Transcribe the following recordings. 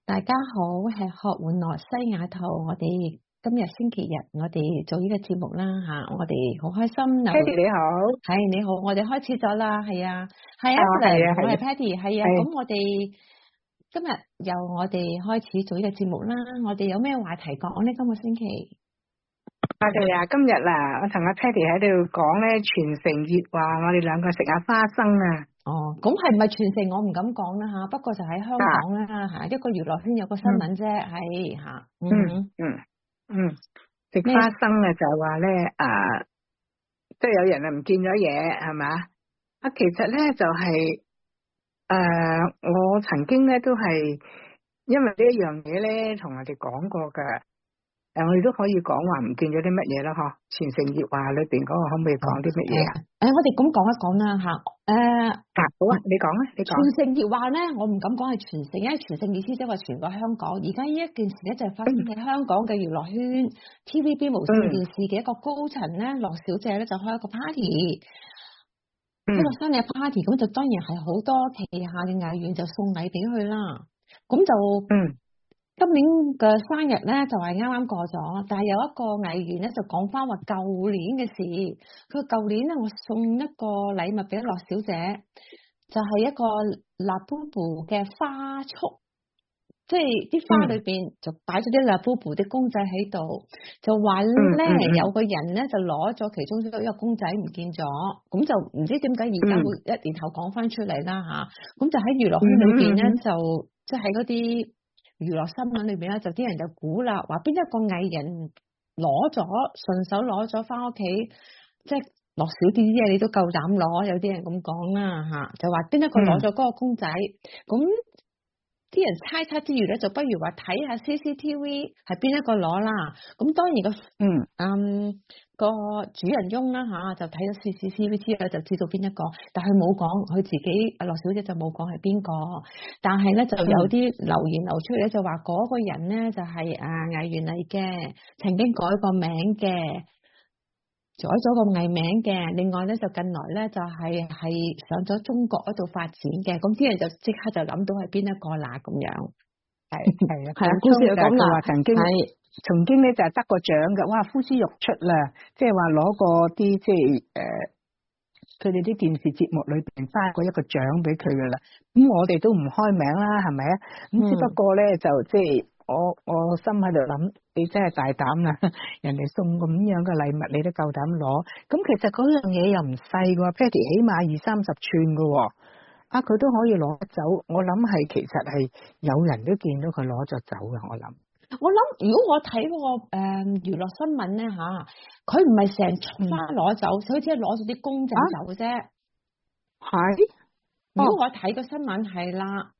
大家好，係學玩樂西雅圖。我哋今日星期日，我哋做呢個節目啦吓，我哋好開心。 Patty 你好， 係你好，我哋開始咗啦，係啊，係啊，我係 Patty，係啊。咁我哋今日由我哋開始做呢個節目啦。我哋有咩話題講呢？今個星期我哋今日我同阿 Patty 喺度講咧，全城熱話，我哋兩個食下花生啊。 哦，咁係唔係全城？我唔敢講啦吓，不過就喺香港啦吓，一個娛樂圈有個新聞啫，係吓， 食花生啊，就話咧即係有人唔見咗嘢係嘛？其實咧就係我曾經咧都係因為呢一樣嘢咧，同我哋講過噶。我哋都可以講話唔見咗啲乜嘢啦，嗬？全城熱話裏邊嗰個可唔可以講啲乜嘢啊？ 我哋咁講一講啦吓。 好啊，你講啊，你講。 全城熱話咧，我唔敢講係全城，因為全城意思即係話全個香港。而家呢一件事咧就係發生喺香港嘅娛樂圈，TVB 無線電視嘅一個高層咧，樂小姐咧就開一個 party，一個生日 party，咁就當然係好多旗下嘅藝員就送禮俾佢啦。咁就今年嘅生日咧就係啱啱過咗，但係有一個藝員咧就講翻話舊年嘅事。佢舊年咧我送一個禮物俾樂小姐，就係一個辣布布嘅花束，即係啲花裏邊就擺咗啲辣布布啲公仔喺度，就話咧有個人咧就攞咗其中一個公仔唔見咗，咁就唔知點解而家會一年後講翻出嚟啦吓。咁就喺娛樂圈裏邊咧就即係喺嗰啲娛樂新聞裏邊咧，就啲人就估啦，話邊一個藝人攞咗，順手攞咗翻屋企，即係落少啲嘢你都夠膽攞，有啲人咁講啦吓，就話邊一個攞咗嗰個公仔，咁啲人猜測之餘咧，就不如話睇下 CCTV 係邊一個攞啦。咁當然個主人翁啦吓，就睇咗 CCTV 之後就知道邊一個，但係冇講，佢自己阿樂小姐就冇講係邊個。但係咧就有啲留言流出嚟咧，就話嗰個人咧就係藝員嚟嘅，曾經改過名嘅，改咗個藝名嘅。另外咧就近來咧就係上咗中國嗰度發展嘅，咁啲人就即刻就諗到係邊一個啦咁樣。係啊，故事就講啦， 曾經咧就係得個獎嘅，哇，呼之欲出啦，即係話攞過啲即係佢哋啲電視節目裏邊頒過一個獎俾佢噶啦。咁我哋都唔開名啦，係咪啊？咁只不過咧就即係我心喺度諗，你真係大膽啦，人哋送咁樣嘅禮物你都夠膽攞。咁其實嗰樣嘢又唔細噶，Patty 起碼20-30寸噶，佢都可以攞走。我諗係其實係有人都見到佢攞咗走嘅， 我諗如果我睇嗰個娛樂新聞咧吓，佢唔係成束花攞走，佢只係攞咗啲公仔走啫。 係， 如果我睇個新聞係啦，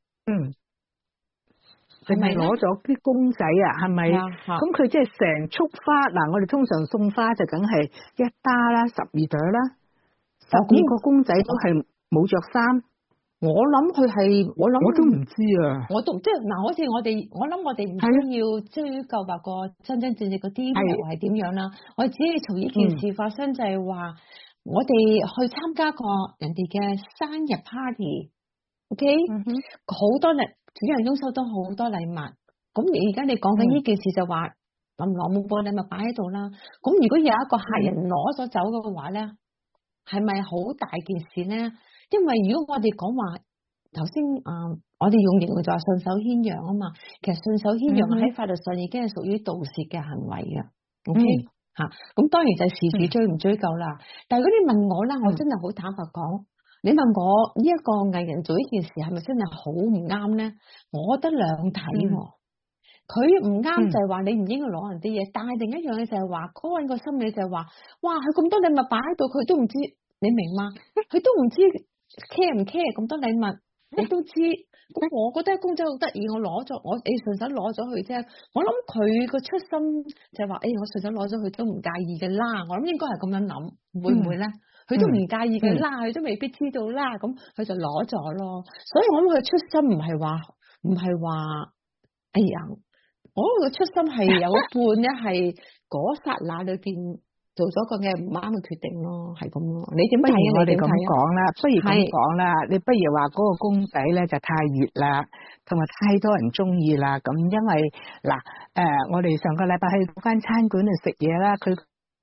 係咪攞咗啲公仔啊？係咪？咁佢即係成束花嗱，我哋通常送花就梗係一打啦，12朵啦，12個公仔都係冇着衫。我都唔知啊。 我都即係嗱，好似我諗我哋唔需要追究話個真真正正個 detail 係點樣啦。我只係從呢件事發生就係話，我哋去參加過人哋嘅生日 party，OK，好多主人翁收到好多禮物。咁而家你講緊呢件事就話林羅冇個禮物擺喺度啦。咁如果有一個客人攞咗走嘅話咧，係咪好大件事咧？因為如果我哋講話頭先我哋用形容就話順手牽羊啊嘛，其實順手牽羊喺法律上已經係屬於盜竊嘅行為嘅。OK 吓，咁當然就係事主追唔追究啦。但係如果你問我啦，我真係好坦白講，你問我呢一個藝人做呢件事係咪真係好唔啱咧？我覺得兩睇。佢唔啱就係話你唔應該攞人啲嘢，但係另一樣嘢就係話嗰個人個心理就係話，哇，佢咁多禮物擺喺度，佢都唔知，你明嗎？佢都唔知 care 唔 care 咁多禮物，你都知。咁我覺得公仔好得意，我攞咗，你順手攞咗佢啫。我諗佢個出心就係話，我順手攞咗佢都唔介意嘅啦。我諗應該係咁樣諗，會唔會咧？佢都唔介意嘅啦，佢都未必知道啦。咁佢就攞咗咯。所以我諗佢出心唔係話，哎呀。我個出心係有一半咧，係嗰剎那裏邊就做咗個嘅唔啱嘅決定咯，係咁咯。你點睇啊？ 我哋咁講啦，不如咁講啦，你不如話嗰個公仔咧就太熱啦，同埋太多人中意啦。咁因為嗱，我哋上個禮拜去嗰間餐館度食嘢啦，佢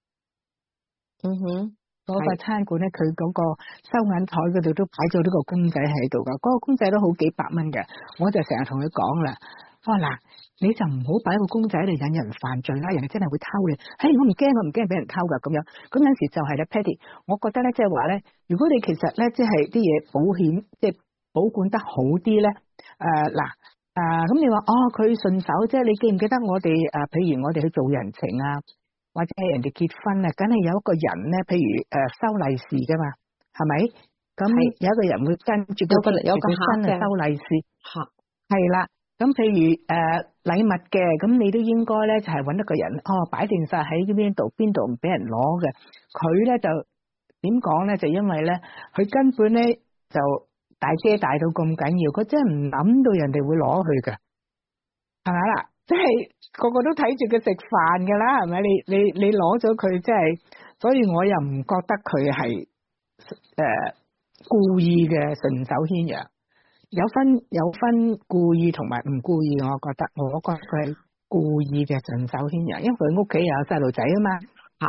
嗰個餐館咧，佢嗰個收銀台嗰度都擺咗呢個公仔喺度噶，嗰個公仔都好幾百蚊嘅。我就成日同佢講啦，我話嗱，你就唔好擺個公仔嚟引人犯罪啦，人哋真係會偷你。我唔驚，我唔驚俾人偷噶咁樣。咁有陣時就係咧 Patty， 我覺得咧即係話咧，如果你其實咧即係啲嘢保險即係保管得好啲咧，咁你話佢順手啫，你記唔記得我哋譬如我哋去做人情啊？或者係人哋結婚啊，梗係有一個人咧，譬如收利是噶嘛，係咪？咁有一個人會跟住有個新嘅收利是，係啦。咁譬如禮物嘅，咁你都應該咧就係揾一個人，擺定晒喺邊度唔俾人攞嘅。佢咧就點講咧？就因為咧，佢根本咧就大遮大到咁緊要，佢真係唔諗到人哋會攞去嘅，係咪啦？即係個個都睇住佢食飯噶啦，係咪？你攞咗佢，即係，所以我又唔覺得佢係故意嘅順手牽羊，有分故意同埋唔故意，我覺得佢係故意嘅順手牽羊，因為佢屋企有細路仔啊嘛，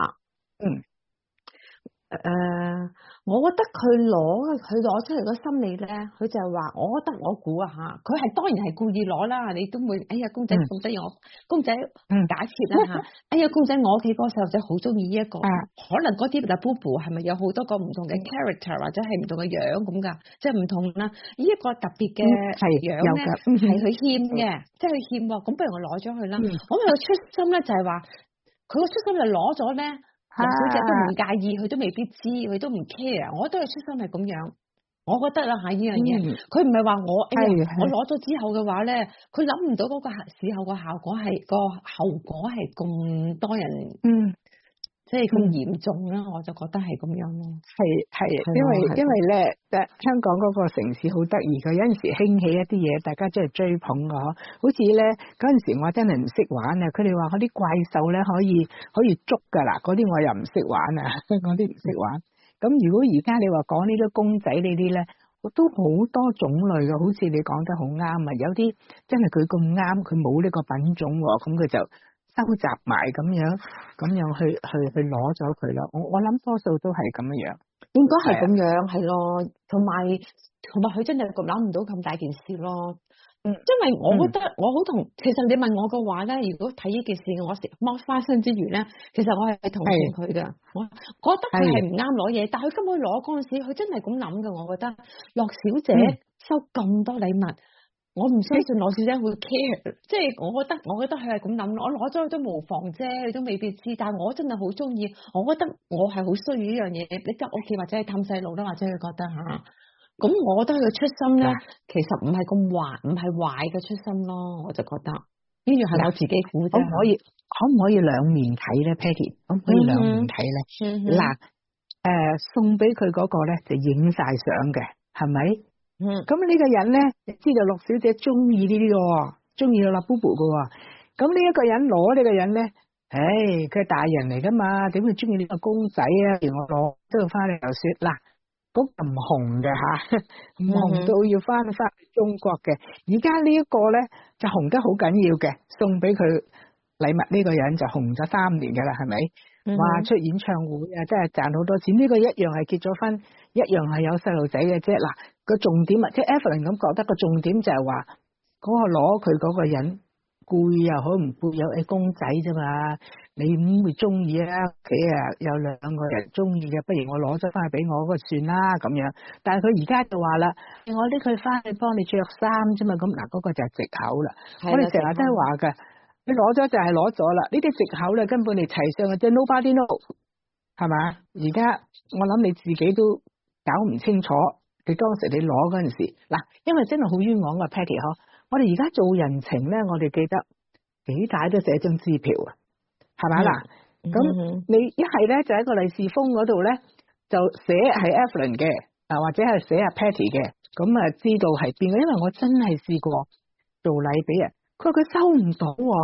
我覺得佢攞出嚟個心理咧，佢就係話，我覺得我估啊嚇，佢係當然係故意攞啦。你都會，哎呀公仔咁得意，我公仔假設啦嚇，哎呀公仔我屋企嗰個細路仔好中意呢一個，可能嗰啲 Labubu 係咪有好多個唔同嘅 character 或者係唔同嘅樣咁㗎？即係唔同啦。呢一個特別嘅樣咧係佢欠嘅，即係佢欠喎。咁不如我攞咗佢啦。我個出心咧就係話，佢個出心就攞咗咧。林小姐都唔介意，佢都未必知，佢都唔 care。我都係出心係咁樣，我覺得啦嚇呢樣嘢，佢唔係話我，我攞咗之後嘅話咧，佢諗唔到嗰個事後個效果係咁多人，即係咁嚴重啦，我就覺得係咁樣咯。係，因為咧，香港嗰個城市好得意嘅，有陣時興起一啲嘢，大家真係追捧嘅嗬。好似咧嗰陣時我真係唔識玩啊，佢哋話嗰啲怪獸咧可以捉㗎啦，嗰啲我又唔識玩啊，嗰啲唔識玩。咁如果而家你話講呢啲公仔呢啲咧，都好多種類嘅，好似你講得好啱啊，有啲真係佢咁啱，佢冇呢個品種喎，咁佢就收集埋咁樣去攞咗佢咯。我諗多數都係咁樣，應該係咁樣係咯。同埋佢真係諗唔到咁大件事咯。因為我覺得我好其實你問我嘅話咧，如果睇呢件事，我食剝花生之餘咧，其實我係同情佢噶。我覺得佢係唔啱攞嘢，但係佢根本攞嗰陣時，佢真係咁諗噶。我覺得樂小姐收咁多禮物。我唔相信羅小姐會 care，即係我覺得佢係咁諗，我攞咗佢都無妨啫，你都未必知。但係我真係好中意，我覺得我係好需要呢樣嘢，你得屋企或者係氹細路啦，或者佢覺得吓，咁我覺得佢嘅出心咧，其實唔係咁壞，唔係壞嘅出心咯，我就覺得呢樣係我自己估啫。可唔可以兩面睇咧 ，Patty？ 可唔可以兩面睇咧？嗱，送俾佢嗰個咧就影晒相嘅，係咪？咁呢個人咧，知道樂小姐中意呢啲嘅，中意個 Labubu 嘅。咁呢一個人攞呢個人咧，佢係大人嚟噶嘛，點會中意呢個公仔啊？而我攞都要翻嚟又說嗱，嗰個唔紅嘅吓，唔紅到要翻去中國嘅。而家呢一個咧就紅得好緊要嘅，送俾佢禮物呢個人就紅咗3年噶啦，係咪？話出演唱會啊，真係賺好多錢。呢個一樣係結咗婚，一樣係有細路仔嘅啫。嗱，個重點啊，即係 Evelyn 咁覺得個重點就係話嗰個攞佢嗰個人攰又好唔攰，有公仔啫嘛，你唔會中意啊？屋企有2個人中意嘅，不如我攞咗翻去俾我嗰個算啦咁樣。但係佢而家就話啦，我拎佢翻去幫你着衫啫嘛，咁嗱嗰個就係藉口啦。我哋成日都係話㗎。你攞咗就係攞咗啦，呢啲藉口咧根本你齊上嘅啫 ，nobody know， 係嘛？而家我諗你自己都搞唔清楚，你當時你攞嗰陣時，嗱，因為真係好冤枉嘅 Patty 嗬，我哋而家做人情咧，我哋記得幾大都寫張支票啊，係咪嗱？咁你一係咧就喺個利是封嗰度咧就寫係 Evelyn 嘅，或者係寫阿 Patty 嘅，咁啊知道係邊個，因為我真係試過做禮俾人。佢收唔到喎，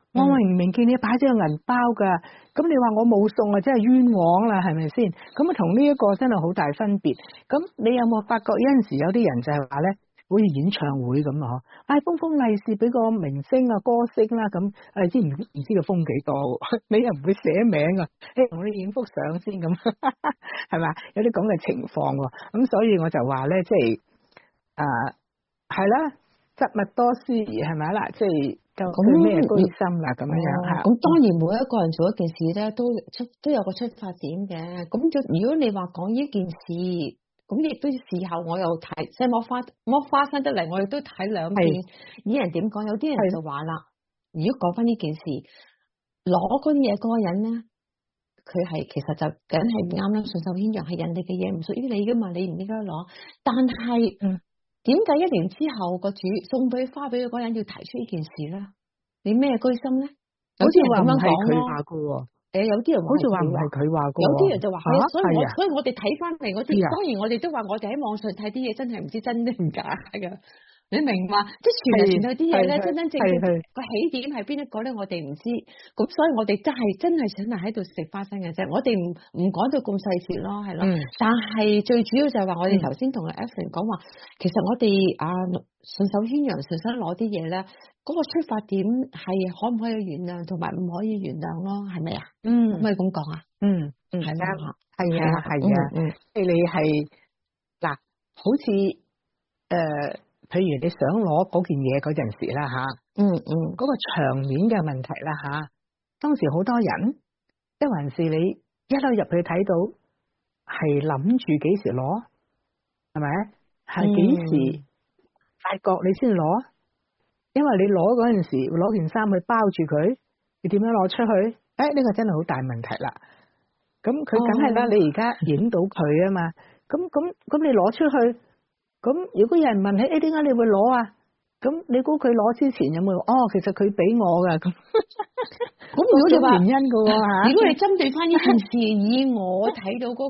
我明明見你擺咗個銀包㗎，咁你話我冇送啊，真係冤枉啦，係咪先？咁啊，同呢一個真係好大分別。咁你有冇發覺有陣時有啲人就係話咧，好似演唱會咁啊？封封利是俾個明星啊、歌星啦，咁知唔知道封幾多？你又唔會寫名啊？同你影幅相先咁，係咪？有啲咁嘅情況喎。咁所以我就話咧，即係係啦，執物多思疑係咪啦？即係。咁咩居心啦咁樣嚇？ 咁當然每一個人做一件事咧，都有個出發點嘅。咁如果你話講呢件事，咁亦都事後我又睇，即係剝花生得嚟，我亦都睇兩邊。啲人點講？有啲人就話啦，如果講翻呢件事，攞嗰啲嘢嗰個人咧，佢係其實就梗係唔啱啦，順手牽羊係人哋嘅嘢，唔屬於你噶嘛，你唔應該攞。但係點解1年之後個主送俾花俾佢嗰人要提出呢件事咧？你咩居心咧？ 好似話唔係佢話噶喎。 有啲人好似話唔係佢話噶。 有啲人就話係，所以我哋睇翻嚟嗰啲，當然我哋都話我哋喺網上睇啲嘢真係唔知真定假噶。你明嘛？即係傳嚟傳去啲嘢咧，真正個起點係邊一個咧？我哋唔知，咁所以我哋真係想係喺度食花生嘅啫。我哋唔講到咁細節咯，係咯。但係最主要就係話，我哋頭先同阿 Evelyn 講話，其實我哋順手牽羊，順手攞啲嘢咧，嗰個出發點係可唔可以原諒，同埋唔可以原諒咯？係咪啊？可唔可以咁講啊？係啦， 係啊，即係你係嗱，好似譬如你想攞嗰件嘢嗰陣時啦嗰個場面嘅問題啦當時好多人，一還是你一路入去睇到係諗住幾時攞，係咪？係幾時發覺你先攞？因為你攞嗰陣時攞件衫去包住佢，你點樣攞出去？呢個真係好大問題啦。咁佢梗係啦，你而家影到佢啊嘛，咁你攞出去。咁如果有人問起，點解你會攞啊？咁你估佢攞之前有冇？其實佢俾我噶咁。咁如果你話原因噶喎嚇， 如果你針對翻呢件事，以我睇到嗰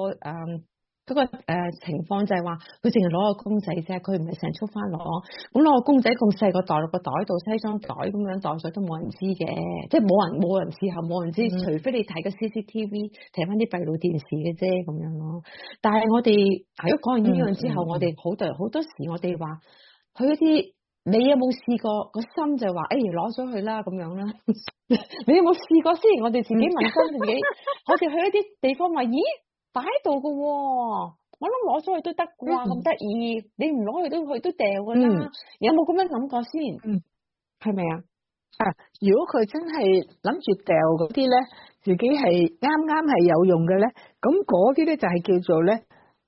情況就係話，佢淨係攞個公仔啫，佢唔係成束花攞。咁攞個公仔咁細個袋落個袋度，西裝袋咁樣袋咗都冇人知嘅，即係冇人事後冇人知，除非你睇個 CCTV 睇翻啲閉路電視嘅啫咁樣咯。但係我哋如果講完呢樣之後，我哋好多時我哋話去一啲，你有冇試過個心就話攞咗去啦咁樣啦？你有冇試過先？我哋自己問翻自己，我哋去一啲地方話，咦？擺喺度噶，我諗攞咗去都得啩，咁得意。你唔攞去都掉噶啦。有冇咁樣諗過先？係咪啊？ 如果佢真係諗住掉嗰啲咧，自己係啱係有用嘅咧，咁嗰啲咧就係叫做咧，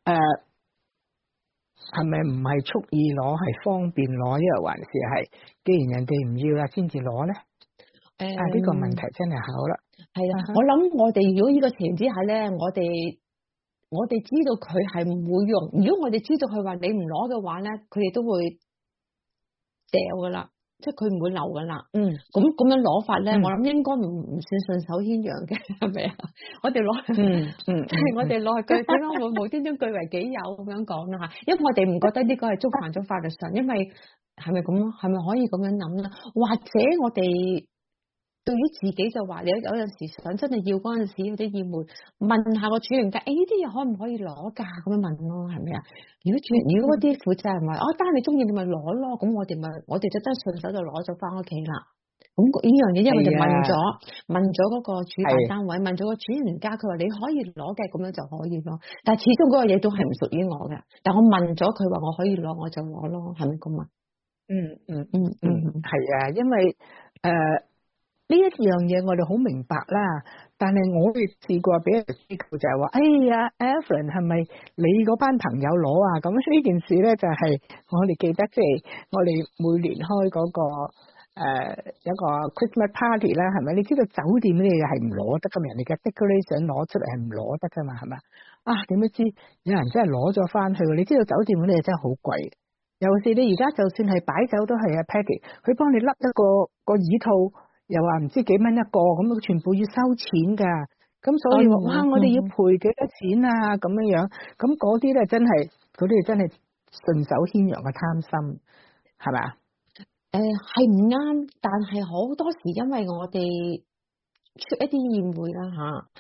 係咪唔係蓄意攞，係方便攞，因為還是係既然人哋唔要啦，先至攞咧？呢個問題真係好啦。 係啊，我諗我哋如果呢個情形之下咧，我哋知道佢係唔會用。如果我哋知道佢話你唔攞嘅話咧，佢哋都會掉噶啦，即係佢唔會留噶啦。咁樣攞法咧，我諗應該唔算順手牽羊嘅，係咪啊？我哋攞，即係我哋攞佢點解會無端端據為己有咁樣講啦嚇？因為我哋唔覺得呢個係觸犯咗法律上，因為係咪咁咯？係咪可以咁樣諗咧？或者我哋對於自己就話，你有陣時想真係要嗰陣時，有啲意會問下個主人家，呢啲嘢可唔可以攞㗎？咁樣問咯，係咪啊？如果嗰啲負責人話，當你中意你咪攞咯，咁我哋就真係順手就攞咗翻屋企啦。咁呢樣嘢，因為我哋問咗嗰個主辦單位，問咗個主人家，佢話你可以攞嘅，咁樣就可以咯。但係始終嗰個嘢都係唔屬於我嘅。但我問咗佢話我可以攞，我就攞咯，係咪咁啊？ 係啊，因為呢一樣嘢我哋好明白啦，但係我哋試過俾人知道就係話，Evelyn 係咪你嗰班朋友攞啊？咁呢件事咧就係我哋記得，即係我哋每年開嗰個一個 Christmas party 啦，係咪？你知道酒店呢啲嘢係唔攞得噶嘛？人哋嘅 decoration 攞出嚟係唔攞得噶嘛？係咪？點樣知有人真係攞咗翻去？你知道酒店嗰啲嘢真係好貴，尤其是你而家就算係擺酒都係package，佢幫你笠一個椅套。又話唔知幾蚊一個，咁全部要收錢噶，咁所以話我哋要賠幾多錢啊？咁樣，咁嗰啲咧真係，嗰啲真係順手牽羊嘅貪心，係咪啊？ 係唔啱，但係好多時因為我哋出一啲宴會啦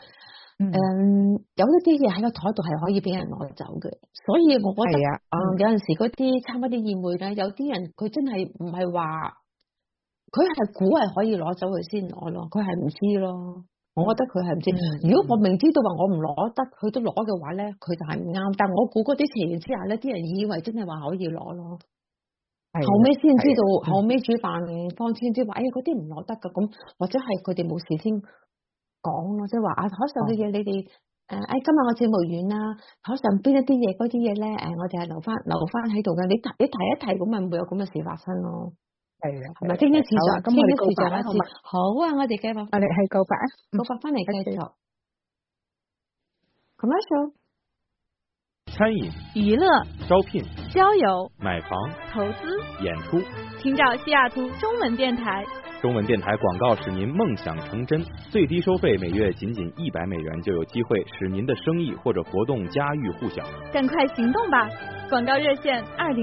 有一啲嘢喺個台度係可以俾人攞走嘅，所以我覺得有陣時嗰啲參加啲宴會咧，有啲人佢真係唔係話佢係估係可以攞走佢先攞咯，佢係唔知咯。我覺得佢係唔知。如果我明知道話我唔攞得，佢都攞嘅話咧，佢就係唔啱。但我估嗰啲情形之下咧，啲人以為真係話可以攞咯。後尾先知道，後尾主辦方先知話，嗰啲唔攞得噶，咁或者係佢哋冇事先講咯，即係話台上嘅嘢你哋今日我節目完啦，台上邊一啲嘢嗰啲嘢咧，我哋係留翻喺度嘅，你提一提咁咪唔會有咁嘅事發生咯。係啊，係咪？聽一次就咁，我哋告白啦，好啊，我哋繼續，我哋係告白啊，告白翻嚟繼續。Commercial。 餐饮、 娱乐、 招聘、 交友、 买房、 投资、 演出， 请找西雅图中文电台。 中文电台广告使您梦想成真，最低收费每月仅100美元，就有机会使您的生意或者活动家喻户晓。 赶快行动吧！广告热线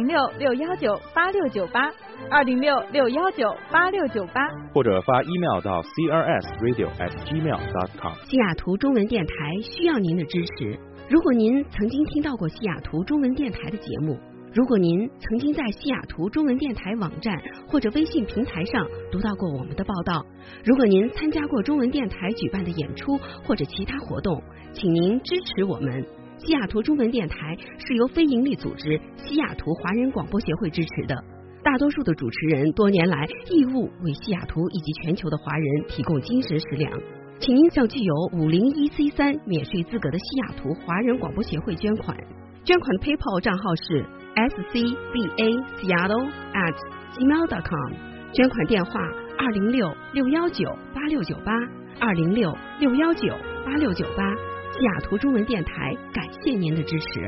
206-619-8698，206-619-8698， 或者发 email 到 crsradio@gmail.com。 西雅图中文电台需要您的支持。如果您曾经听到过西雅图中文电台的节目，如果您曾经在西雅图中文电台网站或者微信平台上读到过我们的报道，如果您参加过中文电台举办的演出或者其他活动，请您支持我们。西雅图中文电台是由非营利组织西雅图华人广播协会支持的，大多数的主持人多年来义务为西雅图以及全球的华人提供精神食粮。请您向具有501C3免税资格的西雅图华人广播协会捐款，捐款的 PayPal 账号是 scbaseattle@gmail.com， 捐款电话206-619-8698，206-619-8698。西雅圖中文電台感謝您的支持。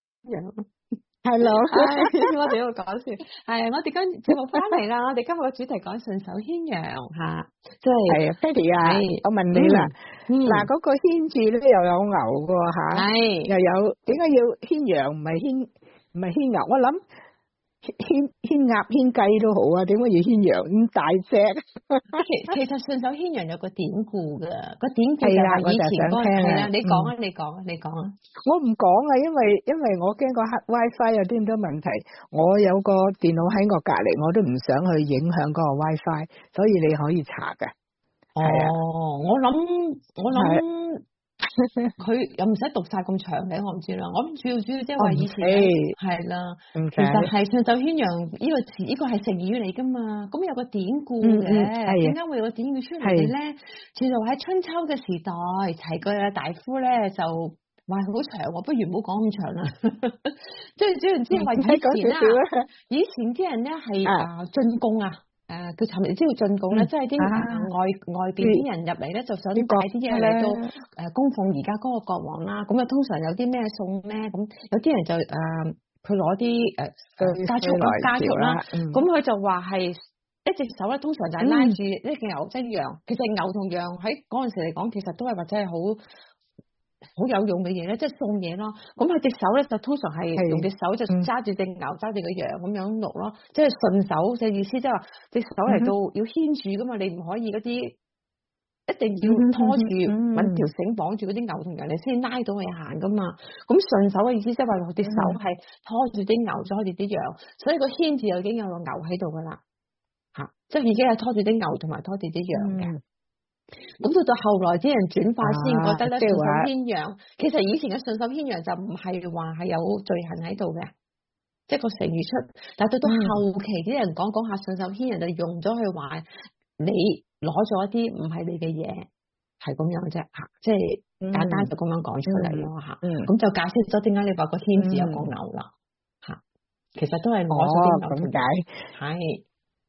Hello， 我哋要講笑，係我哋今節目翻嚟啦，我哋今日個主題講順手牽羊嚇，即係 Patty 啊，我問你啦，嗱嗰個牽住咧又有牛嘅嚇，又有點解要牽羊唔係牽牛？我諗牽鴨牽雞都好啊，點解要牽羊咁大隻？ 其實順手牽羊有個典故㗎，個典故就係以前嗰個係啦，你講啊，我唔講啊，因為我驚個 WiFi 有啲咁多問題，我有個電腦喺我隔離，我都唔想去影響嗰個 WiFi，所以你可以查㗎。 我諗。佢又唔使讀晒咁長嘅，我唔知啦。我諗主要即係話以前係啦，其實係順手牽羊呢個詞，呢個係成語嚟噶嘛。咁有個典故嘅，點解會有個典故出嚟嘅咧？就話喺春秋嘅時代，齊國嘅大夫咧就話好長，我不如唔好講咁長啦。即係主要即係話以前啲人咧係進貢啊。佢尋日知道進貢咧，即係啲外邊啲人入嚟咧，就想帶啲嘢嚟到供奉而家嗰個國王啦。咁啊，通常有啲咩送咧？咁有啲人就佢攞啲家畜啦。咁佢就話係一隻手咧，通常就係拉住一隻牛即係羊。其實牛同羊喺嗰陣時嚟講，其實都係或者係好有用嘅嘢咧，即係送嘢咯。咁佢隻手咧就通常係用隻手就揸住隻牛，揸住個羊咁樣錄咯，即係順手嘅意思，即係話隻手嚟到要牽住噶嘛，你唔可以嗰啲一定要拖住搵條繩綁住嗰啲牛同羊，你先拉到佢行噶嘛。咁順手嘅意思即係話隻手係拖住啲牛，拖住啲羊，所以個牽字已經有個牛喺度噶啦，吓，即係已經係拖住啲牛同埋拖住啲羊嘅。咁到後來啲人轉化先覺得咧順手牽羊，其實以前嘅順手牽羊就唔係話係有罪行喺度嘅，即係個成語出，但係到後期啲人講下順手牽羊就用咗去話你攞咗一啲唔係你嘅嘢，係咁樣啫吓，即係簡單就咁樣講出嚟咯吓，咁就解釋咗點解你話個牽字有個牛啦吓，其實都係攞咗啲牛咁解，係。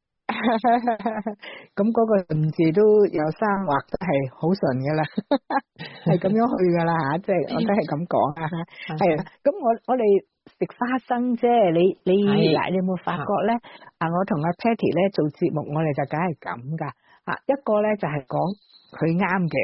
咁嗰個順字都有生畫都係好順噶啦，係咁樣去噶啦吓，即係我都係咁講啊，係啦。咁我哋食花生啫，你嗱，你有冇發覺咧？我同阿 Patty 咧做節目，我哋就梗係咁噶吓，一個咧就係講佢啱嘅，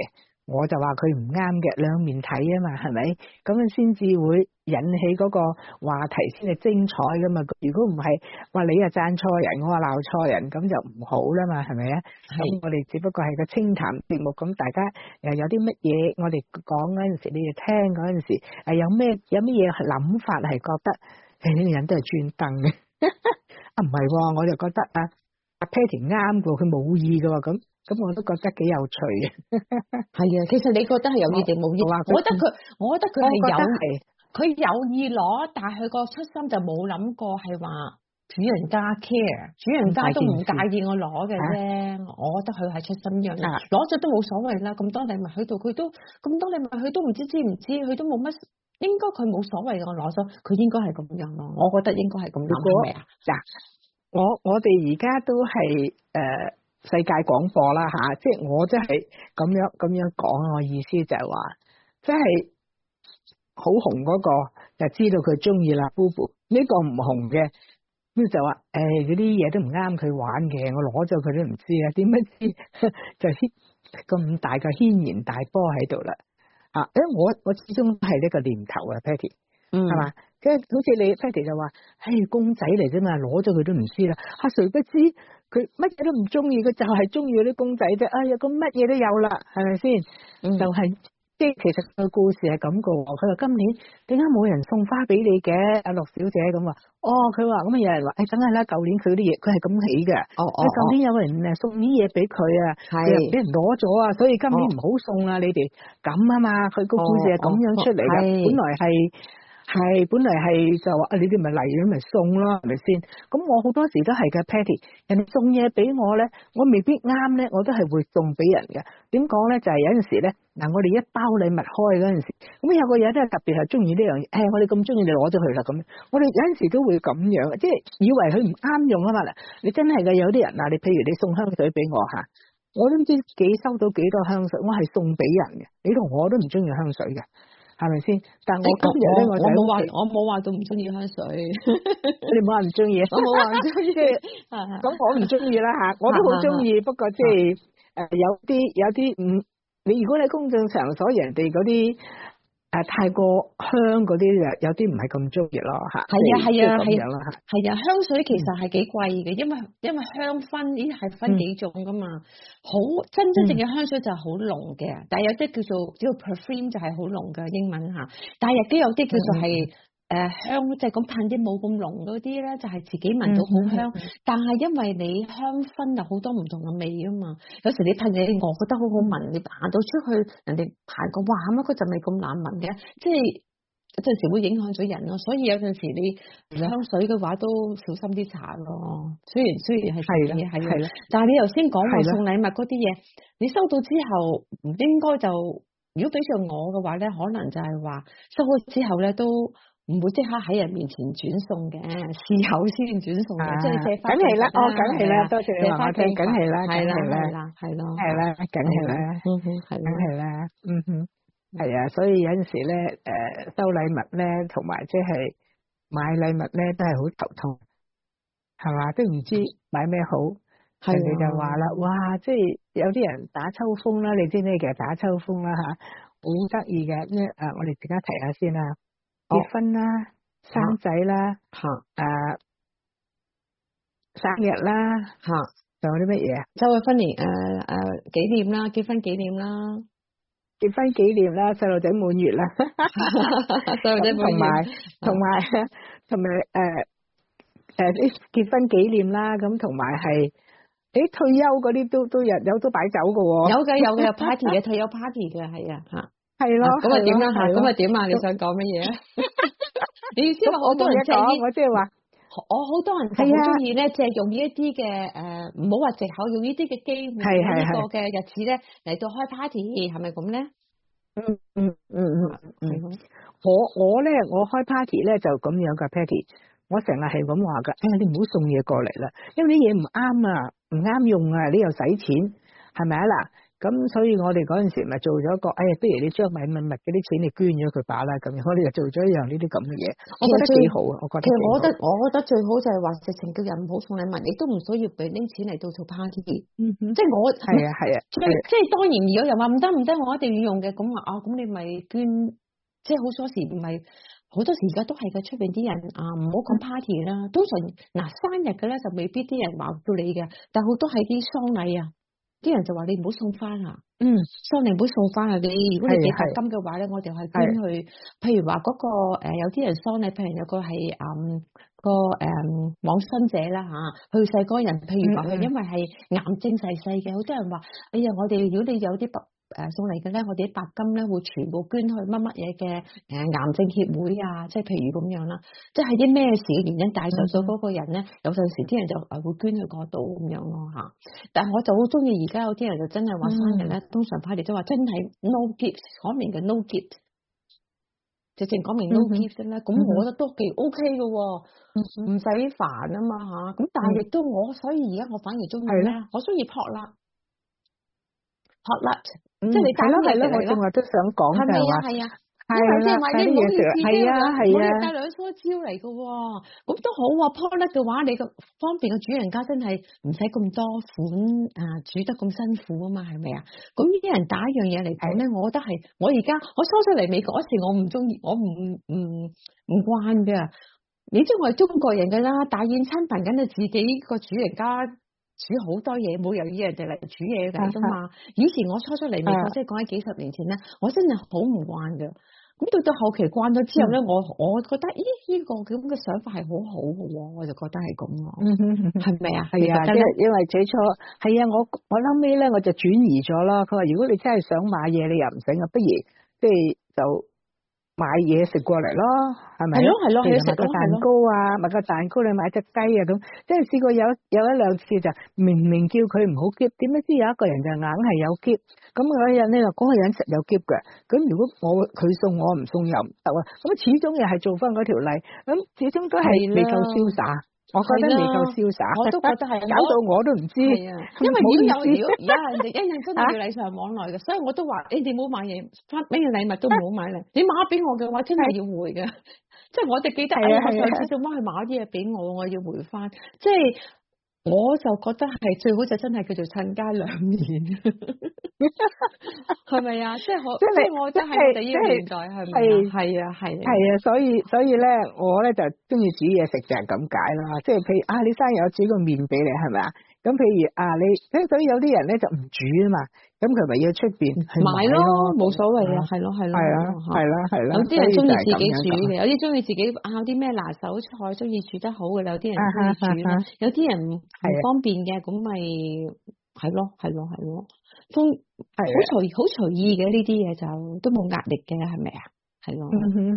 我就話佢唔啱嘅，兩面睇啊嘛，係咪？咁樣先至會引起嗰個話題先係精彩噶嘛。如果唔係話你又讚錯人，我話鬧錯人，咁就唔好啦嘛，係咪啊？咁我哋只不過係個清談節目，咁大家又有啲乜嘢，我哋講嗰陣時，你哋聽嗰陣時，有咩嘢諗法係覺得，呢個人都係專登嘅。啊唔係喎，我就覺得阿 Patty 啱嘅，佢冇意嘅喎，咁我都覺得幾有趣嘅。 係啊，其實你覺得係有意定冇意？我覺得佢係有，佢有意攞，但係佢個出心就冇諗過係話主人家 care， 主人家都唔介意我攞嘅啫。我覺得佢係出心樣，攞咗都冇所謂啦。咁多禮物喺度，佢都咁多禮物，佢都唔知唔知，佢都冇乜。應該佢冇所謂嘅，我攞咗，佢應該係咁樣咯。我覺得應該係咁樣，係咪啊？ 嗱，我哋而家都係世界廣播啦吓，即係我真係咁樣講，我意思就係話，即係好紅嗰個就知道佢中意啦，Boo，呢個唔紅嘅咁就話嗰啲嘢都唔啱佢玩嘅，我攞咗佢都唔知啊，點解知就咁大個軒然大波喺度啦。因為我始終係呢個念頭啊 ，Patty， 係嘛？即係好似你 Patty 就話，公仔嚟啫嘛，攞咗佢都唔知啦。誰不知佢乜嘢都唔中意，佢就係中意嗰啲公仔啫。咁乜嘢都有啦，係咪先？就係即係其實個故事係咁個。佢話今年點解冇人送花俾你嘅？阿樂小姐咁話。佢話咁有人話，梗係啦，舊年佢啲嘢佢係咁起嘅。舊年有人送啲嘢俾佢啊，俾人攞咗啊，所以今年唔好送啦，你哋咁啊嘛。佢個故事係咁樣出嚟嘅，本來係就話你哋咪嚟咗咪送咯，係咪先？咁我好多時都係嘅 Patty， 人哋送嘢俾我咧，我未必啱咧，我都係會送俾人嘅。點講咧？就係有陣時咧，嗱，我哋一包禮物開嗰陣時，咁有個嘢都係特別係中意呢樣嘢，我哋咁中意你攞咗佢啦，咁我哋有陣時都會咁樣，即係以為佢唔啱用啊嘛。你真係嘅，有啲人啊，你譬如你送香水俾我吓，我都唔知收到幾多香水，我係送俾人嘅，你同我都唔中意香水嘅。係咪先？但我今日咧，我冇話到唔中意香水， 你冇話唔中意， 我冇話唔中意。 咁我唔中意啦吓，我都好中意，不過即係有啲你如果你公眾場所人哋嗰啲太過香嗰啲有啲唔係咁中意咯吓。係啊，香水其實係幾貴嘅，因為香薰呢係分幾種噶嘛，好真正嘅香水就係好濃嘅，但係有啲叫做 perfume 就係好濃嘅英文吓，但係亦都有啲叫做係香，即係咁噴啲冇咁濃嗰啲咧，就係自己聞到好香，但係因為你香薰有好多唔同嘅味啊嘛，有時你噴嘢我覺得好好聞，你行到出去人哋行過哇乜嗰陣味咁難聞嘅，即係有陣時會影響咗人咯，所以有陣時你香水嘅話都小心啲搽咯。雖然係係，但係你頭先講話送禮物嗰啲嘢，你收到之後唔應該就，如果俾上我嘅話咧，可能就係話收咗之後咧都唔會即刻喺人面前轉送嘅，事後先轉送嘅，即係借翻。梗係啦，梗係啦，多謝你話我聽，梗係啦，係咯， 梗係啦，梗係啦，係啊，所以有陣時咧，收禮物咧，同埋即係買禮物咧，都係好頭痛，係嘛，都唔知買咩好。人哋就話啦，哇，即係有啲人打秋風啦，你知咩嘅打秋風啦吓，好得意嘅。我哋而家提下先啦，結婚啦，生仔啦，生日啦，仲有啲乜嘢？ 周圍婚年紀念啦，結婚紀念啦。 結婚紀念啦，細路仔滿月啦， 細路仔滿月， 同埋結婚紀念啦，咁同埋係退休嗰啲都有都擺酒噶喎， 有 party 嘅退休 party 嘅係啊吓， 係咯， 咁啊點啦吓，咁啊點啊？你想講乜嘢？你意思話好多人借呢？ 我即係話。 我好多人就好中意咧，借用呢一啲嘅唔好話藉口，用呢啲嘅機會，呢個嘅日子咧嚟到開 party，係咪咁咧？ 我咧，我開 party 咧就咁樣噶 ，Patty， 我成日係咁話噶，你唔好送嘢過嚟啦，因為啲嘢唔啱啊，唔啱用啊，你又使錢，係咪啊嗱？咁咁所以我哋嗰陣時咪做咗個，不如你將買物嗰啲錢你捐咗佢把啦，咁我哋就做咗一樣呢啲咁嘅嘢，我覺得幾好啊，我覺得。 其實我覺得最好就係話直情叫人唔好送禮物，你都唔需要俾拎錢嚟到做 party。即係我係啊。即係當然，如果人話唔得，我一定要用嘅，咁話咁你咪捐，即係好多時唔係。好多時而家都係嘅，出邊啲人唔好講 party 啦。通常生日嘅咧就未必啲人話叫你嘅，但好多係啲喪禮啊，啲人就話你唔好送翻啊。喪禮唔好送翻啊！如果你俾白金嘅話咧，我哋係捐去，譬如話嗰個有啲人喪禮，譬如有個係往生者啦去世嗰個人，譬如話佢因為係癌症逝世嘅，好多人話哎呀，我哋如果你有啲送嚟嘅咧，我哋啲白金咧會全部捐去乜嘢嘅癌症協會啊，即係譬如咁樣啦，即係啲咩事嘅原因帶上咗嗰個人咧，有陣時啲人就會捐去嗰度咁樣咯嚇。但係我就好中意而家有啲人就真係話生日咧，通常派哋都話真係 no gift， 講明嘅 no gift， 直情講明 no gift 咧，咁我覺得都幾 OK 嘅喎，唔使煩啊嘛嚇。咁但係亦都所以而家我反而中意咧，我中意potluck，即係你帶啲嘢嚟啦。我正話都想講就係話，因為即係話你唔好意思我哋帶兩梳蕉嚟嘅喎，咁都好啊。potluck 嘅話，你個方便嘅主人家真係唔使咁多款煮得咁辛苦啊嘛，係咪啊？咁呢啲人打一樣嘢嚟講咧，我覺得係我而家我初出嚟美國嗰時，我唔中意，我唔慣嘅。你知我係中國人㗎啦，大宴餐飯緊係自己個主人家。煮好多嘢，冇由意人哋嚟煮嘢㗎嘛。以前我初出嚟美國，即係講喺幾十年前咧，我真係好唔慣㗎。咁到後期慣咗之後咧，我覺得，呢個咁嘅想法係好好嘅喎，我就覺得係咁喎。係咪啊？係啊， 因為最初係啊，我後尾咧我就轉移咗啦。佢話如果你真係想買嘢，你又唔使啊，不如即係就買嘢食過嚟咯，係咪？係咯，譬如買個蛋糕啊，買個蛋糕你買隻雞啊咁，即係試過有一兩次就明明叫佢唔好 keep， 點解知有一個人就硬係有 keep， 咁嗰個人呢嗰個人實有 keep 嘅，咁如果佢送我唔送又唔得啊，咁始終又係做翻嗰條例，咁始終都係未夠瀟灑。我覺得未夠瀟灑， 我都覺得係， 搞到我都唔知。 因為如果有人哋一人真係要禮尚往來嘅，所以我都話你哋唔好買嘢，發咩禮物都唔好買嚟。你買俾我嘅話，真係要回嘅。即係我哋記得，我上次做乜去買啲嘢俾我要回翻。即係我就覺得係最好就真係叫做趁家兩面，係咪啊？即係我覺得喺我哋呢個年代係咪啊？係啊， 所以咧，我咧就中意煮嘢食就係咁解啦。即係譬如你生日我煮個麵俾你係咪啊？咁譬如你，所以有啲人咧就唔煮啊嘛，咁佢咪要出邊去買咯， 冇所謂啊，係咯。有啲人中意自己煮嘅，有啲中意自己有啲咩拿手菜中意煮得好嘅，有啲人中意煮啦，有啲人唔方便嘅，咁咪係咯，好隨意嘅呢啲嘢就都冇壓力嘅，係咪啊？係咯，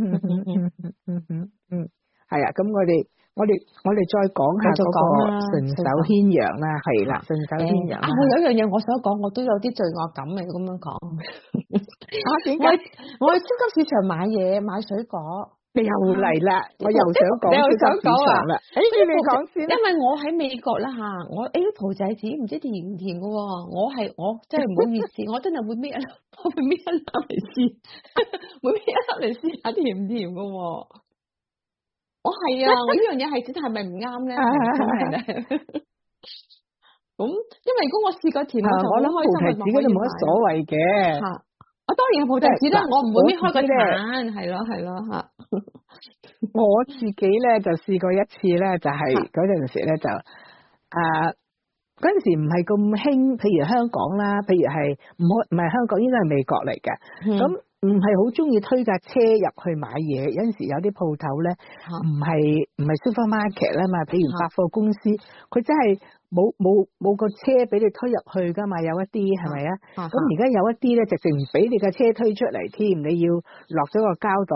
係啊，咁我哋再講下嗰個順手牽羊啦，係啦，順手牽羊。 我有一樣嘢我想講，我都有啲罪惡感嘅咁樣講。 點解？ 我去超級市場買嘢買水果， 你又嚟啦，我又想講超級市場啦。你講先。因為我喺美國啦嚇，我葡仔子唔知甜唔甜嘅喎，我真係唔好意思，我真係會搣一粒嚟試，會搣一粒嚟試下甜唔甜嘅喎。我係啊，我呢樣嘢係真係咪唔啱咧？咁，因為如果我試過甜，我就好開心。 葡提子嗰度冇乜所謂嘅。 我當然係葡提子啦，我唔會搣開個蛋，係咯嚇。 我自己咧就試過一次咧，就係嗰陣時咧就嗰陣時唔係咁興，譬如香港啦，譬如係唔係香港，應該係美國嚟嘅。咁唔係好中意推架車入去買嘢，有陣時有啲鋪頭咧唔係 supermarket 啦嘛，譬如百貨公司，佢真係冇個車俾你推入去噶嘛，有一啲係咪啊？咁而家有一啲咧，直情唔俾你架車推出嚟添，你要落咗個膠袋。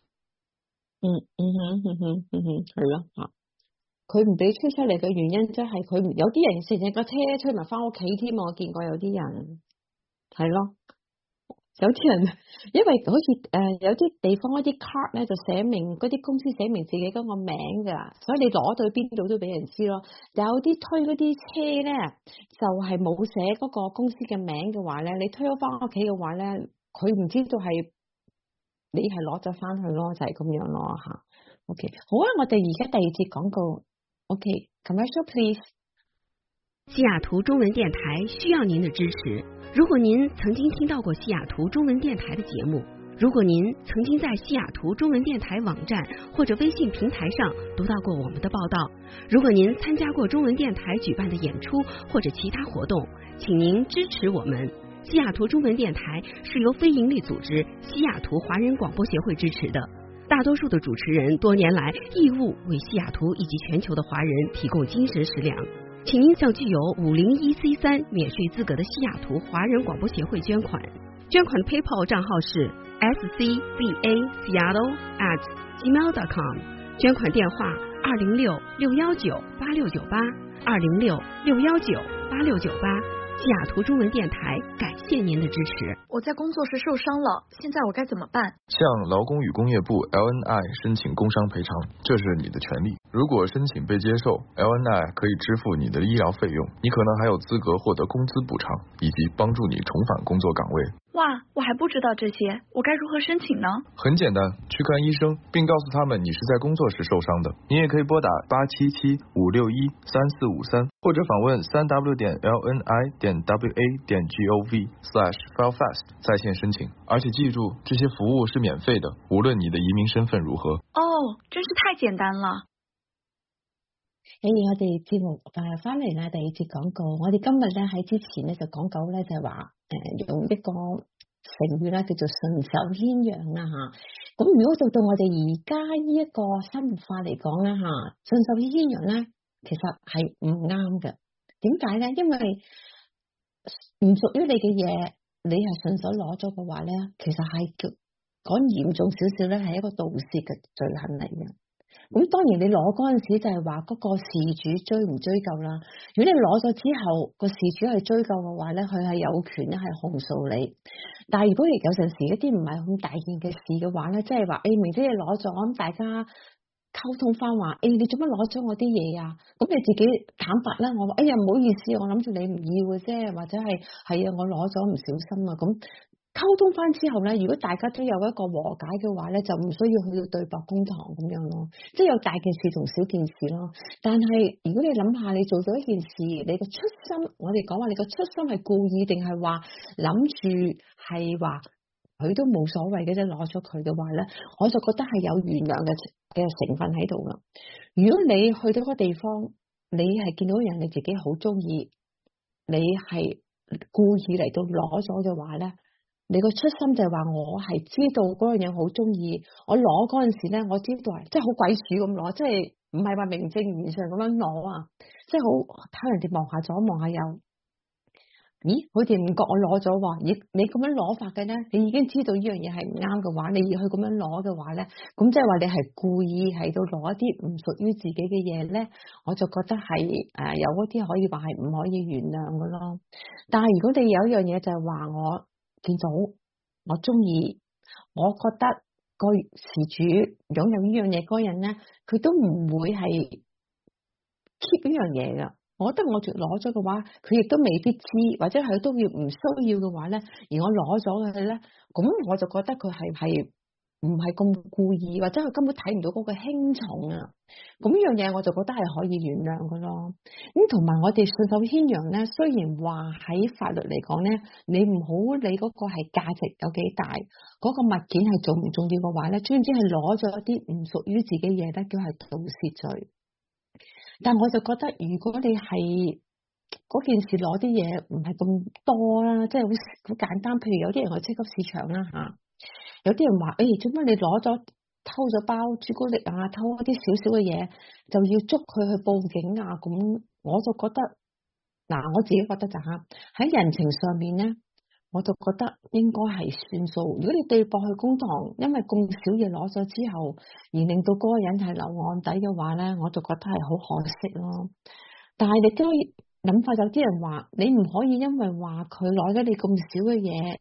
係咯嚇。佢唔俾推出嚟嘅原因，即係佢有啲人成日個車推埋翻屋企添，我見過有啲人係咯。 有啲人因為好似有啲地方一啲 card 咧就寫明嗰啲公司寫明自己嗰個名㗎，所以你攞到邊度都俾人知咯。有啲推嗰啲車咧就係冇寫嗰個公司嘅名嘅話咧，你推咗翻屋企嘅話咧，佢唔知道係你係攞咗翻去咯，就係咁樣咯嚇。OK， 好啊，我哋而家第二節廣告。OK，commercial please。 西雅圖中文電台需要您的支持。如果您曾經聽到過西雅圖中文電台的節目，如果您曾經在西雅圖中文電台網站或者微信平台上讀到過我們的報道，如果您參加過中文電台舉辦的演出或者其他活動，請您支持我們。西雅圖中文電台是由非營利組織西雅圖華人廣播協會支持的，大多數的主持人多年來義務為西雅圖以及全球的華人提供精神食糧。請您向具有501C3免稅資格的西雅圖華人廣播協會捐款，捐款的 PayPal 賬號是 sccaseattle@gmail.com， 捐款電話206-619-8698，206-619-8698。西雅圖中文電台感謝您的支持。 我在工作時受傷了，現在我該怎麼辦？ 向勞工與工業部 LNI 申請工傷賠償，這是你的權利。如果申請被接受， LNI 可以支付你的醫療費用，你可能還有資格獲得工資補償，以及幫助你重返工作崗位。 哇，我還不知道這些，我該如何申請呢？ 很簡單，去看醫生，並告訴他們你是在工作時受傷的。你也可以撥打877-561-3453，或者訪問www.lni.wa.gov/filefast 在線申請。而且記住，這些服務是免費的，無論你的移民身份如何。 哦，真是太簡單了。 我哋節目翻嚟啦，第二節廣告。我哋今日咧喺之前咧就講到咧就係話用一個成語咧叫做順手牽羊啦嚇。咁如果做到我哋而家呢一個生活化嚟講咧嚇，順手牽羊咧其實係唔啱嘅。點解咧？因為唔屬於你嘅嘢，你係順手攞咗嘅話咧，其實係講嚴重少少咧，係一個盜竊嘅罪行嚟嘅。咁當然你攞嗰陣時就係話嗰個事主追唔追究啦。如果你攞咗之後個事主係追究嘅話咧，佢係有權咧係控訴你。但係如果有陣時一啲唔係咁大件嘅事嘅話咧，即係話明知你攞咗，咁大家溝通翻話，你做乜攞咗我啲嘢啊？咁你自己坦白啦，我話唔好意思，我諗住你唔要嘅啫，或者係我攞咗唔小心啊咁。溝通翻之後咧，如果大家都有一個和解嘅話咧，就唔需要去到對簿公堂咁樣咯，即係有大件事同小件事咯。但係如果你諗下，你做咗一件事，你個出心，我哋講話你個出心係故意定係話諗住係話佢都冇所謂嘅啫，攞咗佢嘅話咧，我就覺得係有原諒嘅成分喺度噶。如果你去到個地方，你係見到人你自己好中意，你係故意嚟到攞咗嘅話咧，你個出心就係話我係知道嗰樣嘢好中意，我攞嗰陣時咧，我知道係即係好鬼鼠咁攞，即係唔係話名正言順咁樣攞啊，即係好睇人哋望下左望下右，咦，好似唔覺我攞咗喎，你咁樣攞法嘅咧，你已經知道呢樣嘢係唔啱嘅話，你要去咁樣攞嘅話咧，咁即係話你係故意喺度攞一啲唔屬於自己嘅嘢咧，我就覺得係有嗰啲可以話係唔可以原諒嘅咯。但係如果你有一樣嘢就係話我見到我中意，我覺得個事主擁有呢樣嘢嗰人咧，佢都唔會係 keep 呢樣嘢噶。我覺得我攞咗嘅話，佢亦都未必知，或者係都要唔需要嘅話咧，而我攞咗嘅咧，咁我就覺得佢係唔係咁故意，或者佢根本睇唔到嗰個輕重啊。咁呢樣嘢我就覺得係可以原諒嘅咯。咁同埋我哋順手牽羊咧，雖然話喺法律嚟講咧，你唔好理嗰個係價值有幾大，嗰個物件係重唔重要嘅話咧，總之係攞咗一啲唔屬於自己嘢咧，叫係盜竊罪。但我就覺得，如果你係嗰件事攞啲嘢唔係咁多啦，即係好簡單，譬如有啲人去超級市場啦嚇，有啲人話，做乜你攞咗偷咗包朱古力啊，偷一啲少少嘅嘢，就要捉佢去報警啊？咁我就覺得，我自己覺得就喺人情上面咧，我就覺得應該係算數。如果你對簿去公堂，因為咁少嘢攞咗之後，而令到嗰個人係留案底嘅話咧，我就覺得係好可惜咯。但係你都諗法，有啲人話你唔可以因為話佢攞咗你咁少嘅嘢，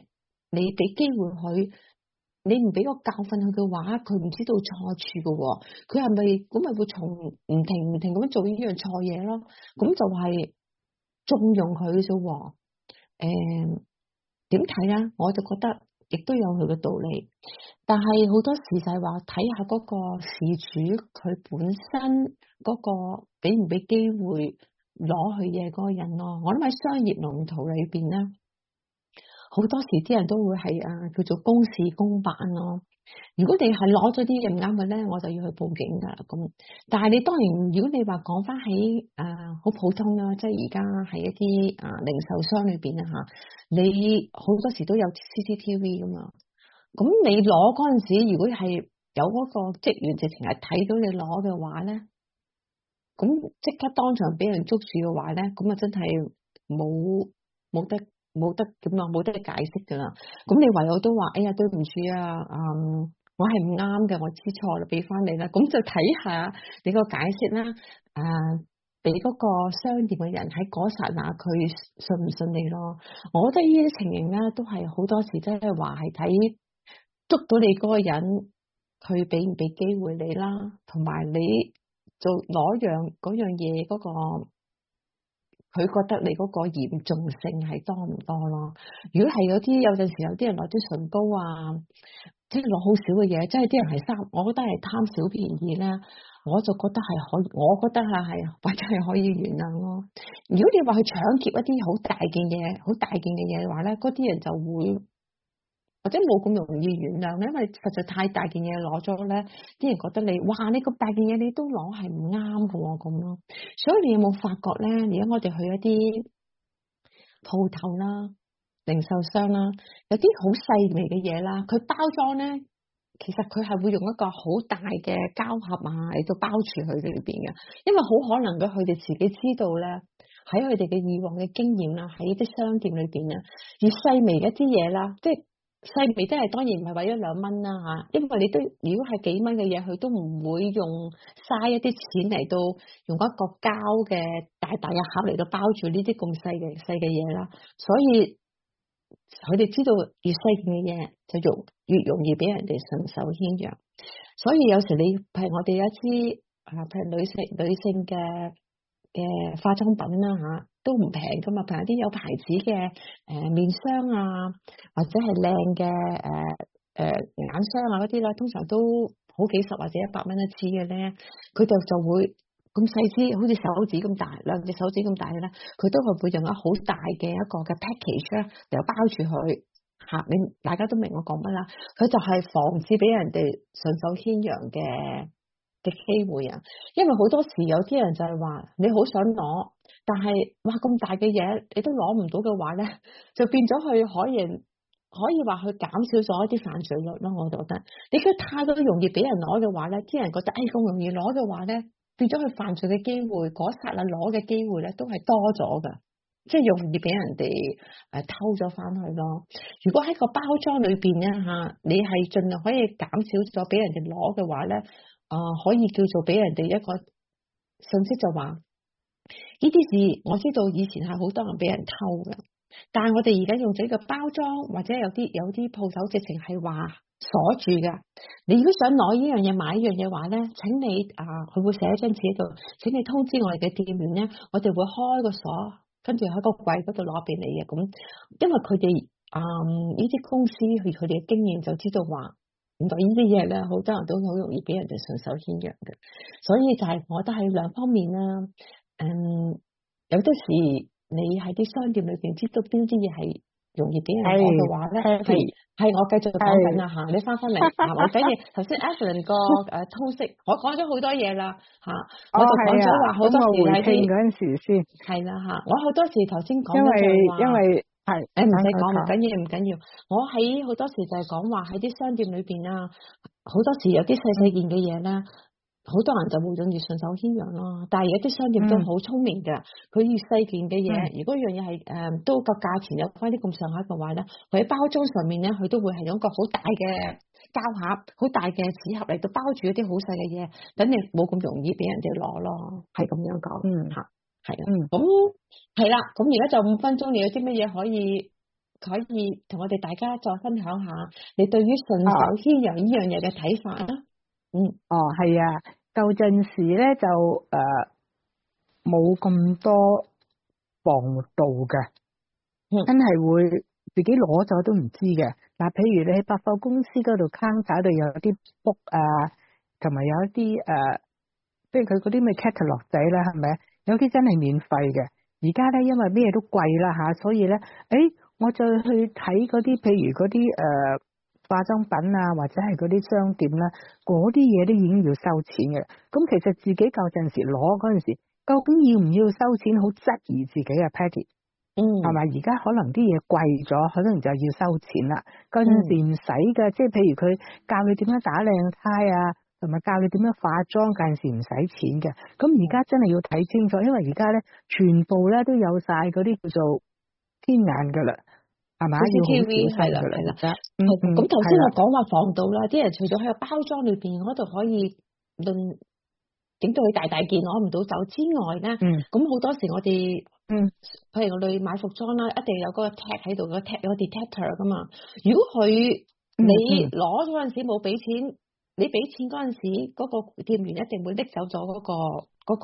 你俾機會佢，你唔俾個教訓佢嘅話，佢唔知道錯處嘅喎，佢係咪咁咪會從唔停咁樣做呢樣錯嘢咯？咁就係縱容佢啫喎。點睇咧？我就覺得亦都有佢嘅道理，但係好多時就係話睇下嗰個事主佢本身嗰個俾唔俾機會攞佢嘢嗰個人咯。我諗喺商業龍頭裏邊咧，好多時啲人都會係叫做公事公辦咯。如果你係攞咗啲嘢唔啱嘅咧，我就要去報警噶啦。咁，但係你當然，如果你話講翻喺好普通啦，即係而家喺一啲零售商裏邊啊吓，你好多時都有 CCTV 噶嘛。咁你攞嗰陣時，如果係有嗰個職員直情係睇到你攞嘅話咧，咁即刻當場俾人捉住嘅話咧，咁啊真係冇得咁啊，冇得解釋噶啦。咁你唯有都話，哎呀，對唔住啊，我係唔啱嘅，我知錯啦，俾翻你啦。咁就睇下你個解釋啦，俾嗰個商店嘅人喺嗰剎那佢信唔信你咯？我覺得呢啲情形咧，都係好多時真係話係睇捉到你嗰個人，佢俾唔俾機會你啦，同埋你做攞嗰樣嘢嗰個。佢覺得你嗰個嚴重性係多唔多咯？如果係有陣時有啲人攞啲唇膏啊，即係攞好少嘅嘢，即係啲人係我覺得係貪小便宜咧，我就覺得係可以，我覺得係或者係可以原諒咯。如果你話去搶劫一啲好大件嘅嘢嘅話咧，嗰啲人就會。或者冇咁容易原諒咧，因為實在太大件嘢攞咗咧，啲人覺得你，哇！你咁大件嘢你都攞係唔啱㗎喎，咁咯。所以你有冇發覺咧？而家我哋去一啲鋪頭啦、零售商啦，有啲好細微嘅嘢啦，佢包裝咧，其實佢係會用一個好大嘅膠盒嚟到包住佢裏邊嘅，因為好可能佢哋自己知道咧，喺佢哋嘅以往嘅經驗啦，喺啲商店裏邊啊，而細微一啲嘢啦，即係。細微真係當然唔係為咗2蚊啦吓，因為你都如果係幾蚊嘅嘢，佢都唔會用嘥一啲錢嚟到用一個膠嘅大嘅盒嚟到包住呢啲咁細嘅嘢啦，所以佢哋知道越細件嘅嘢就越容易俾人哋順手牽羊，所以有時你譬如我哋一支譬如女性嘅化妝品啦吓。都唔平噶嘛，譬如啲有牌子嘅面霜啊，或者係靚嘅眼霜啊嗰啲啦，通常都好幾十或者100蚊一支嘅咧，佢就會咁細支，好似手指咁大，2隻手指咁大嘅咧，佢都係會用咗好大嘅一個嘅 package 咧嚟包住佢吓，你大家都明我講乜啦，佢就係防止俾人哋順手牽羊嘅機會啊，因為好多時有啲人就係話你好想攞。但係哇咁大嘅嘢你都攞唔到嘅話咧，就變咗佢可以話去減少咗一啲犯罪率咯。我覺得你佢太過容易俾人攞嘅話咧，啲人覺得咁容易攞嘅話咧，變咗佢犯罪嘅機會，嗰剎那攞嘅機會咧都係多咗噶，即係容易俾人哋偷咗翻去咯。如果喺個包裝裏邊咧吓，你係盡量可以減少咗俾人哋攞嘅話咧，可以叫做俾人哋一個信息就話。呢啲事我知道以前係好多人俾人偷嘅，但係我哋而家用這個包裝，或者有啲鋪頭直情係話鎖住嘅。你如果想攞呢樣嘢買呢樣嘢話咧，請你佢會寫一張紙喺度，請你通知我哋嘅店員咧，我哋會開個鎖，跟住喺個櫃嗰度攞俾你嘅。咁因為佢哋呢啲公司佢哋嘅經驗就知道話，唔到呢啲嘢咧，好多人都好容易俾人哋順手牽羊嘅，所以就係我覺得係兩方面啦。有啲時你喺啲商店裏邊知道邊啲嘢係容易俾人攞嘅話咧，係我繼續講緊啦吓，你翻嚟我等於頭先 Evelyn 個通識，我講咗好多嘢啦吓，我就講咗話好多時喺啲嗰陣時先係啦吓，我好多時頭先講因為係唔使講唔緊要，我喺好多時就係講話喺啲商店裏邊啊，好多時有啲細件嘅嘢啦。好多人就會容易順手牽羊咯，但係有啲商店都好聰明嘅，佢越細件嘅嘢，如果樣嘢係都個價錢有翻啲咁上下嘅話咧，佢喺包裝上面咧，佢都會係用一個好大嘅膠盒、好大嘅紙盒嚟到包住一啲好細嘅嘢，等你冇咁容易俾人哋攞咯，係咁樣講，吓，係啦，咁係啦，咁而家就5分鐘，你有啲乜嘢可以可以同我哋大家再分享下你對於順手牽羊呢樣嘢嘅睇法啊？ 係啊，舊陣時咧就冇咁多防盜嘅，真係會自己攞咗都唔知嘅。嗱，譬如你喺百貨公司嗰度 counter 度有啲 book 啊，同埋有一啲即係佢嗰啲咩 catalog 仔啦，係咪？有啲真係免費嘅。而家咧因為咩都貴啦吓，所以咧，我再去睇嗰啲譬如嗰啲化妝品啊，或者係嗰啲商店啦，嗰啲嘢都已經要收錢嘅。咁其實自己舊陣時攞嗰陣時，究竟要唔要收錢，好質疑自己嘅 Patty。係咪？而家可能啲嘢貴咗，可能就要收錢啦。嗰陣時唔使嘅，即係譬如佢教你點樣打靚呔啊，同埋教你點樣化妝，嗰陣時唔使錢嘅。咁而家真係要睇清楚，因為而家咧全部咧都有晒嗰啲叫做天眼噶啦，係咪？要好小心噶啦。 咁頭先我講話防盜啦，啲人除咗喺個包裝裏邊嗰度可以論整到佢大件攞唔到走之外咧，咁好多時我哋譬如我哋買服裝啦，一定有嗰個 tag 喺度，個 tag 有個 detector 噶嘛。如果你攞咗嗰陣時冇俾錢，你俾錢嗰陣時，嗰個店員一定會拎走咗嗰個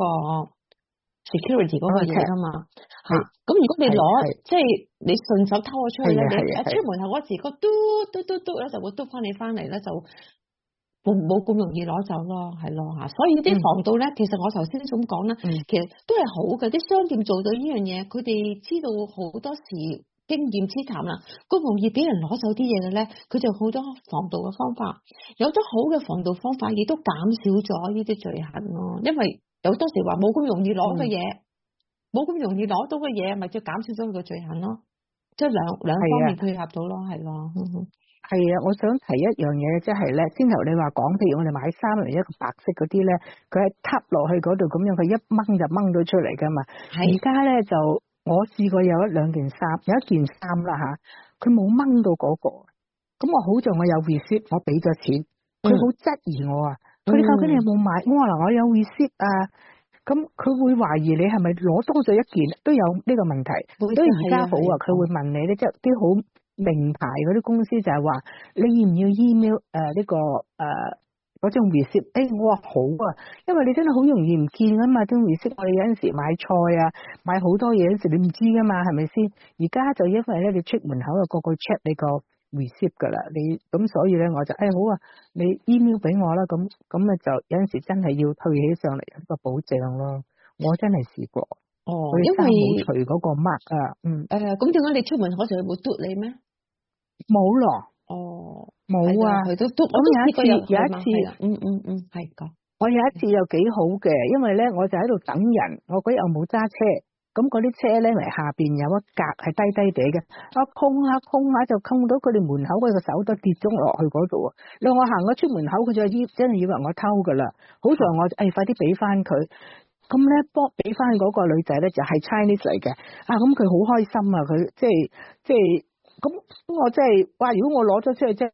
security 嗰個嘢噶嘛。咁如果你攞即係你順手偷咗出去咧，你一出門口嗰時個嘟咧就會嘟翻你翻嚟咧，就冇咁容易攞走咯，係咯嚇。所以啲防盜咧，其實我頭先咁講啦，其實都係好嘅。啲商店做到呢樣嘢，佢哋知道好多時經驗之談啦，咁容易俾人攞走啲嘢嘅咧，佢就好多防盜嘅方法。有咗好嘅防盜方法，亦都減少咗呢啲罪行咯。因為有多時話冇咁容易攞嘅嘢，冇咁容易攞到嘅嘢，咪就減少咗佢嘅罪行咯。即係兩方面配合到咯，係咯。 係啊，我想提一樣嘢，即係咧，先頭你話講，譬如我哋買衫嚟一個白色嗰啲咧，佢係揼落去嗰度咁樣，佢一掹就掹到出嚟噶嘛。而家咧就我試過有一件衫啦吓，佢冇掹到嗰個，咁我好在我有 receipt， 我俾咗錢，佢好質疑我啊，佢究竟你有冇買？我話嗱，我有 receipt 啊，咁佢會懷疑你係咪攞多咗一件，都有呢個問題。所以而家好啊，佢會問你咧，即係啲好名牌嗰啲公司就係話你要唔要 email 嗰種 receipt？ 我話好啊，因為你真係好容易唔見噶嘛，種 receipt 我哋有陣時買菜啊，買好多嘢嗰時你唔知噶嘛，係咪先？而家就因為咧你出門口啊，個 check 你個 receipt 噶啦，你咁所以咧我就好啊，你 email 俾我啦，咁啊就有陣時真係要退起上嚟一個保障咯。我真係試過因為冇除嗰個 mark 啊， 咁點解你出門口就會嘟你咩？ 冇咯，冇啊， 佢都咁有一次係噶。 我有一次又幾好嘅，因為咧我就喺度等人，我嗰日又冇揸車，咁嗰啲車咧嚟下邊有一格係低低地嘅，我空下就空到佢哋門口嗰個手都跌咗落去嗰度啊！你我行咗出門口，佢就真係以為我偷噶啦，好在我快啲俾翻佢。咁咧，俾翻嗰個女仔咧就係 Chinese 嚟嘅，咁佢好開心啊！佢即係咁，我真係哇！如果我攞咗出去，即係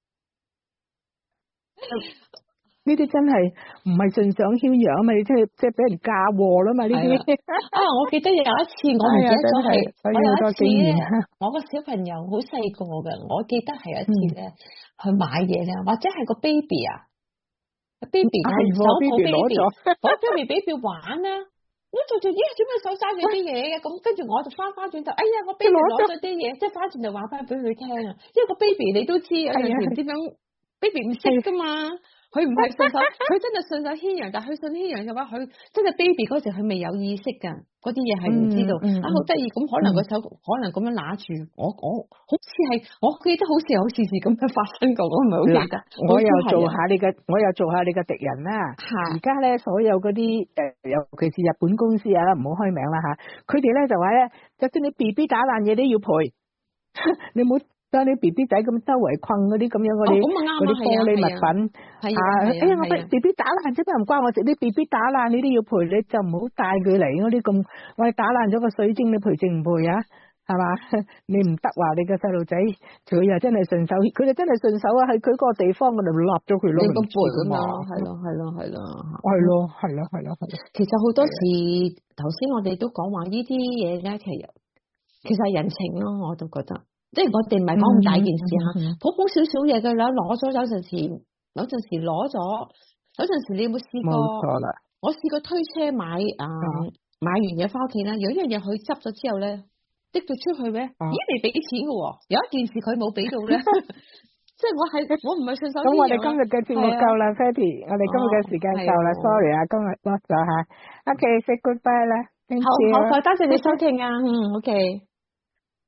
呢啲真係唔係順手牽羊啊嘛！你即係俾人嫁禍啦嘛！呢啲我記得有一次我唔記得咗係，我有一次咧，我個小朋友好細個嘅，我記得係有一次咧去買嘢咧，或者係個 baby 啊。baby 手抱 baby 我 baby 玩啦，我做咦做咩手揸住啲嘢嘅？咁跟住我就翻轉頭，我 baby 攞咗啲嘢，即係翻轉頭話翻俾佢聽啊，因為個 baby 你都知有陣時點樣 baby 唔識噶嘛。佢唔係順手，佢真係順手牽羊，但係佢順牽羊嘅話，佢真係 baby 嗰時佢未有意識㗎，嗰啲嘢係唔知道好得意。咁可能個手可能咁樣揦住我好似係，我記得好似有事咁樣發生過，我唔係好記得。 我又做下你嘅敵人啦。而家咧所有嗰啲尤其是日本公司啊，唔好開名啦嚇，佢哋咧就話咧，就算你 BB 打爛嘢都要賠，你冇。當你 B B 仔咁周圍困嗰啲咁樣嗰啲玻璃物品我 B B 打爛啫，唔關我事。你 B B 打爛你都要賠，你就唔好帶佢嚟嗰啲咁。喂，打爛咗個水晶，你賠淨唔賠啊？係嘛？你唔得話你個細路仔，佢又真係順手，佢就真係順手啊！喺佢個地方嗰度立咗佢咯， 你個賠啊嘛，係咯。其實好多時頭先我哋都講話呢啲嘢咧，其實係人情咯，我都覺得。 即係我哋唔係講咁大件事嚇，普普少少嘢嘅啦，攞咗有陣時攞咗，有陣時你有冇試過？ 冇錯啦， 我試過推車買買完嘢翻屋企啦，有一樣嘢佢執咗之後咧，拎咗出去咩？咦，你俾錢嘅喎，有一件事佢冇俾到咧。即係我唔係順手。咁我哋今日嘅節目夠啦 ，Fatty， 我哋今日嘅時間夠啦 ，sorry 啊，今日 lost 咗吓。OK，say goodbye 啦， 好，多謝你收聽啊，OK。